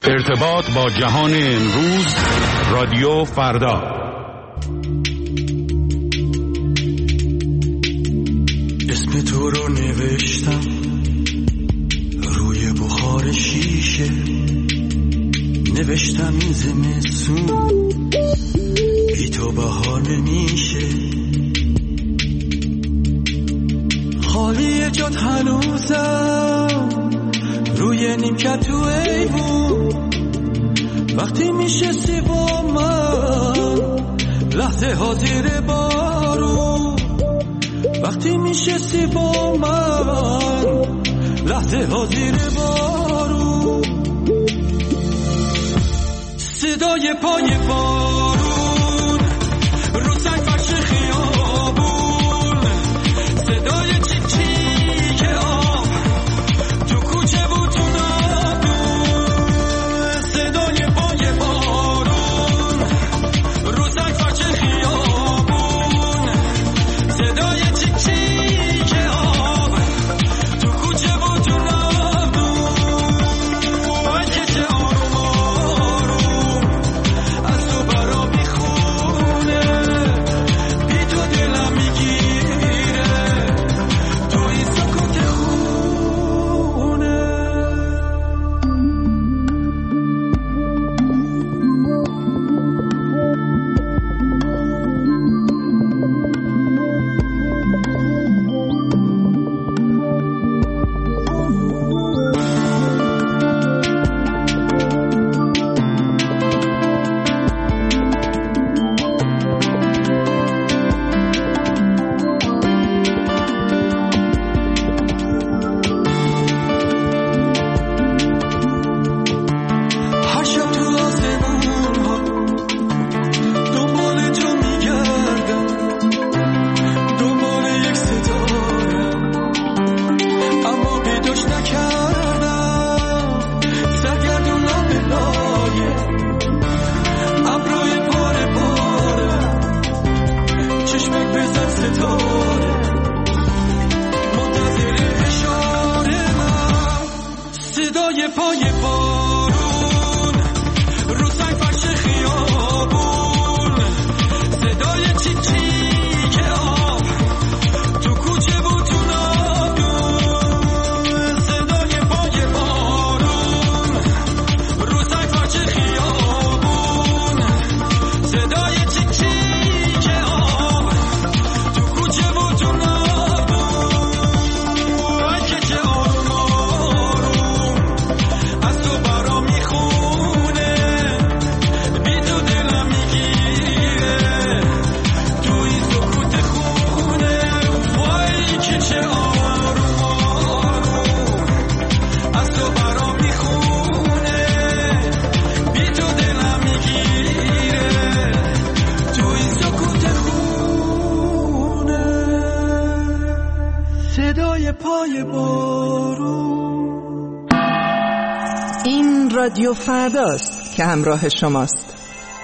ارتباط با جهان امروز، رادیو فردا. اسم تو رو نوشتم روی بخار شیشه، نوشتم این زمستون بی تو بهار نمیشه، خالی جات هنوزم روی نیمکت تو ایوون، وقتی میشستی با من لحظه ها زیر بارون، وقتی میشستی با من لحظه ها زیر بارون، صدای پای بارون رو سنگ فرش خیابون، صدای چیک چیک آب تو کوچه و تو نادون، صدای پای بارون رو سنگ فرش خیابون، صدای چیک چیک آب تو کوچه و تو نادون، من که چه آروم آروم از تو برا میخونه، بی تو دلم میگیره تو این سکوت خونه. هر شب تو آسمون ها دنبال تو میگردم، دنبال یک ستاره، اما پیداش نکردم، سرگردونم به لایه ابروی پاره پاره، چشمک بزن ستاره منتظر اشاره من، صدای پای بارون رو سنگ فرش خیابون، صدای چیک چیک آب تو کوچه و تو نادون، صدای پای بارون رو سنگ فرش خیابون، صدای چیک چیک آب تو کوچه و تو نادون، من که چه آروم آروم از تو برا میخونه، بی تو دلم میگیره تو این سکوت خونه، وای که چه آروم آروم از تو برا میخونه، بی تو دلم میگیره تو این سکوت خونه، صدای پای بارون. این رادیو فرداست که همراه شماست.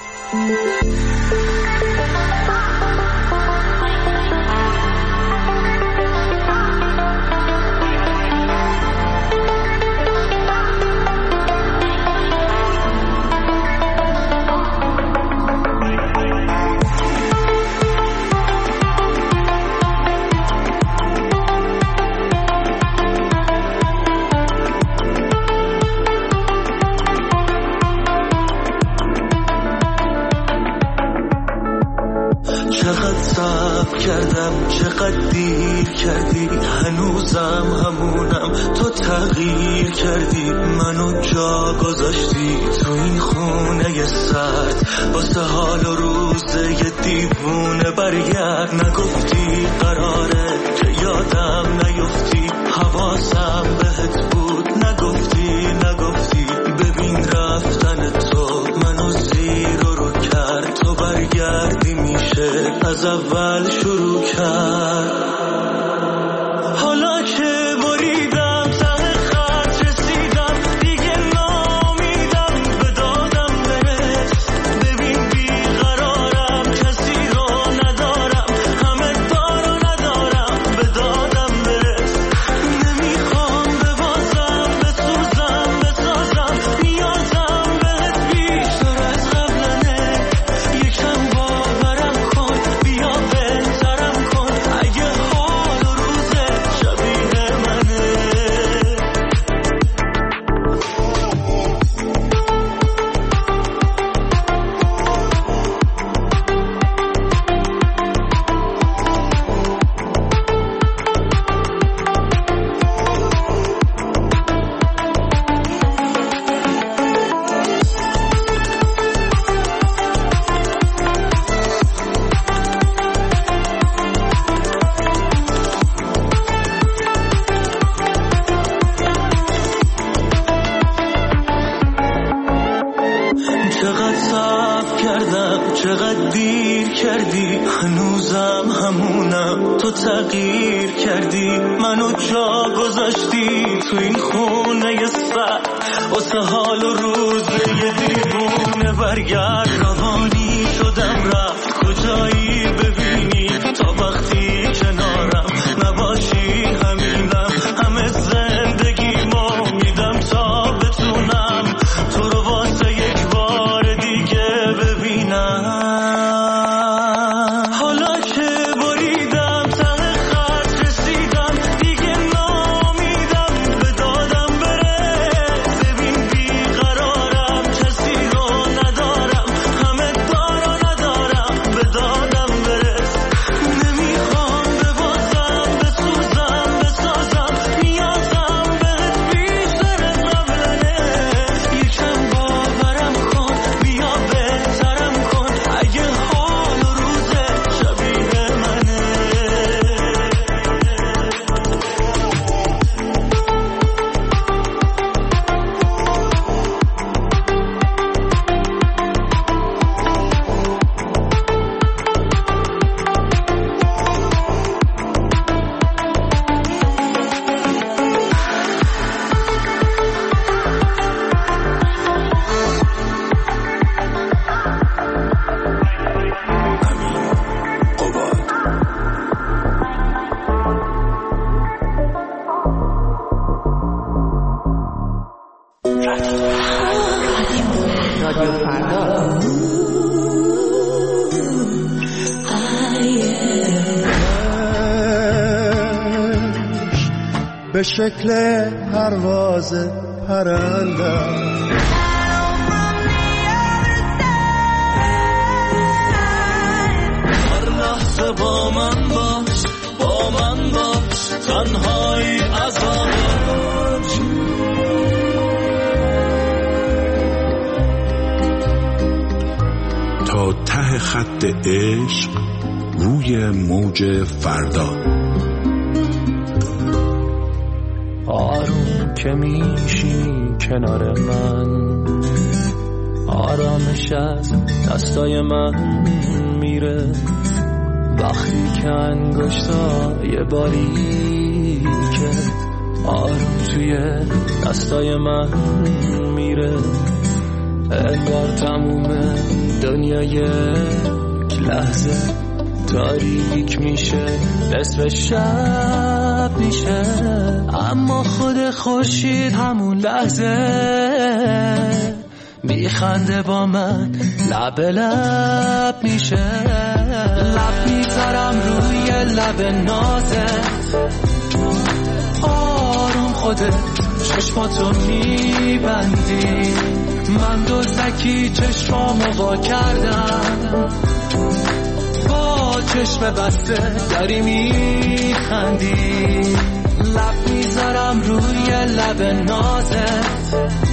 چقدر صبر کردم، چقدر دیر کردی، هنوزم همونم، تو تغییر کردی، منو جا گذاشتی تو این خونه سرد، واسه حال و روزه یه دیوونه برگرد، نگفتی قراره که یادم نیفتی، حواسم بهت بود، نگفتی ببین رفتن تو منو زیر رو کرد، تو برگردی میشه از اول شروع کرد، حالا که بریدم ته خط رسیدم، دیگه نامیدم به دادم برس، ببین بیقرارم کسی رو ندارم، همه دارو ندارم به دادم برس، نمیخوام ببازم بسوزم بسازم، نیازم کردی، هنوزم همونم، تو تغییر کردی، منو جا گذاشتی تو این خونه سرد، واسه حال و روز یه دیوونه برگرد. روانی شدم رفت کجایی ببینی، تا وقتی کنارم نباشی همینم، همه زندگیمو میدم تا بتونم تو رو واسه یک بار دیگه ببینم. حالا که بریدم ته خط رسیدم، دیگه نامیدم به دادم برس. ببین بیقرارم، کسی رو ندارم، همه دارو ندارم، به دادم برس. نمیخوام ببازم، بسوزم، بسازم، نیازم بهت بیشتر از قبلنه. یکم باورم کن، بیا بهترم کن، اگه حال و روزه شبیه منه. رادیو فردا. به شکل پرواز پرنده هر لحظه با من باش، با من باش، تنهایی عذابش. تا ته خط عشق روی موج فردا. آروم که میشی کنار من، آرامش از دستای من میره. وقتی که انگشتای باریکه آروم توی دستای من میره. انگار تموم دنیا یک لحظه تاریک میشه، نصف شب میشه، اما خود خورشید همون لحظه میخنده با من، لب لب میشه. لب میذارم روی لب نازت، آروم خودت چشماتو میبندی، من دزدکی چشمامو وا کردم، با چشم بسته داری میخندی. لب میذارم روی لب نازت،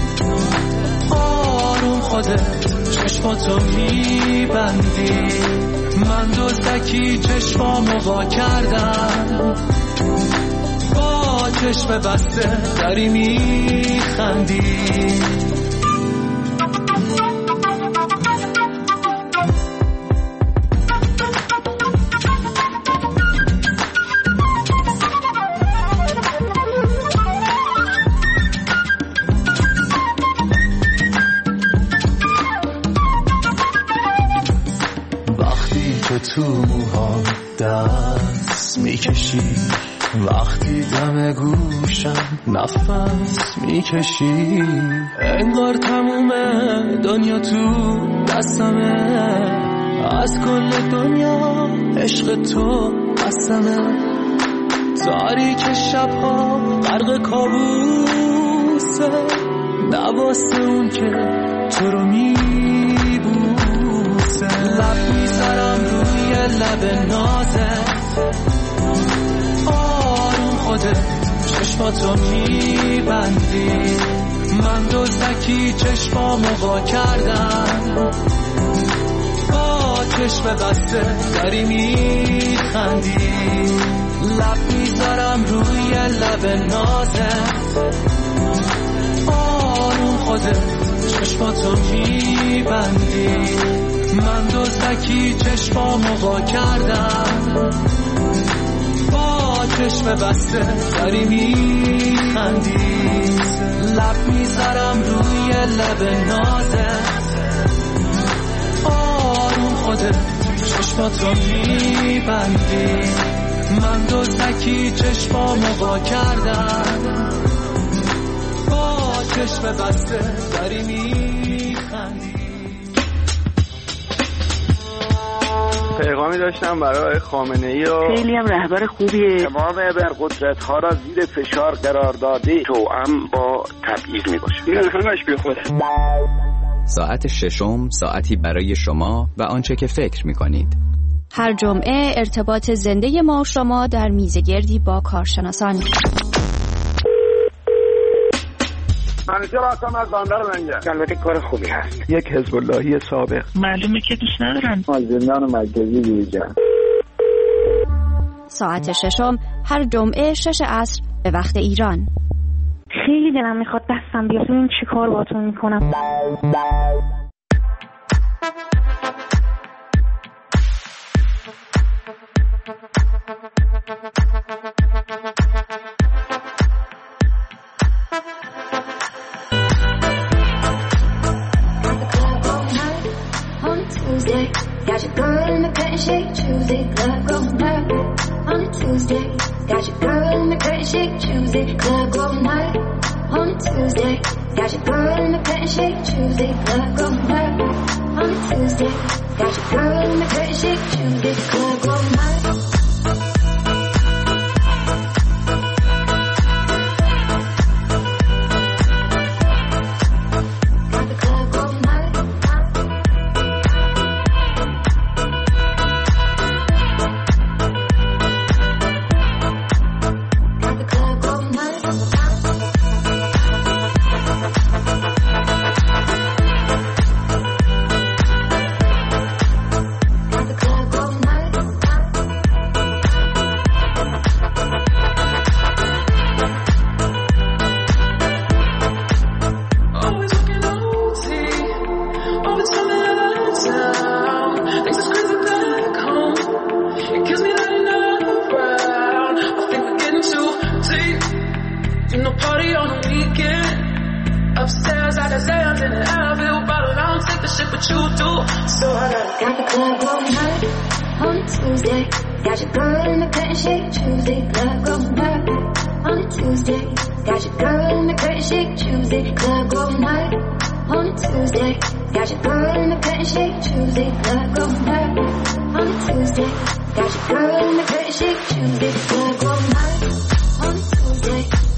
آروم خودت چشماتو میبندی، من دزدکی چشمامو وا کردم، با چشم بسته داری میخندی. تو موها دست میکشی، وقتی دم گوشم نفس میکشی، انگار تموم دنیا تو دستمه، از کل دنیا عشق تو قسمه. تاریک شبها غرق کابوسه، نواسه اون که تو رو میبوسه. لب میذارم روی لب نازت، آروم خودت چشماتو میبندی، من دزدکی چشمامو وا کردم، با چشم بسته داری میخندی. لب میذارم روی لب نازت، آروم خودت چشماتو میبندی، من دزدکی چشمامو وا کردم، با چشم بسته داری میخندی، لب میذارم روی لب نازت، آروم خودت چشمات رو میبندی. من دزدکی چشمامو وا کردم، با چشم بسته داری میخندی. پیغامی داشتم برای خامنه‌ای و خیلی هم رهبر خوبیه. تمام ابرقدرت‌ها را زیر فشار قرار داده، توأم با تبعیض میباشه. این همش بیخوده. ساعت ششم، ساعتی برای شما و آنچه که فکر می‌کنید. هر جمعه ارتباط زنده ما و شما در میزگردی با کارشناسان. منیجر هستم از بندر منجر. البته کار خوبی هست. یک حزب اللهی سابق. معلومه که دوست ندارن. از زندان مرکزی بیرون. ساعت ششم هر جمعه 6 عصر به وقت ایران. خیلی دلم میخواد دستم بیاد این چی کار باهاتون میکنم. Got your girl in the curtain shake Tuesday, club going night on a Tuesday. Got your girl in the curtain shake Tuesday, club going night on a Tuesday. Got your girl in the curtain shake Tuesday, club going night on a Tuesday. Got your girl in the curtain shake Tuesday, club going night. Got your girl in the curtain shake Tuesday, club all night on Tuesday.